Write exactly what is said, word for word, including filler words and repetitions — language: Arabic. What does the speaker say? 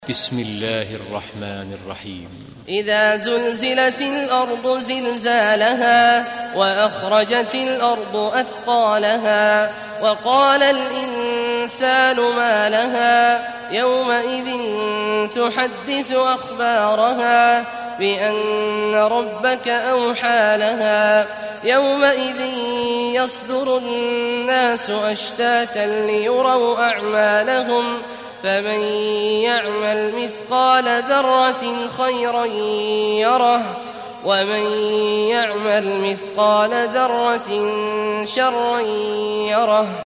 بسم الله الرحمن الرحيم. إذا زلزلت الأرض زلزالها وأخرجت الأرض أثقالها وقال الإنسان ما لها يومئذ تحدث أخبارها بأن ربك أوحى لها يومئذ يصدر الناس أشتاتا ليروا أعمالهم فمن يعمل مثقال ذرة خيرا يره ومن يعمل مثقال ذرة شرا يره.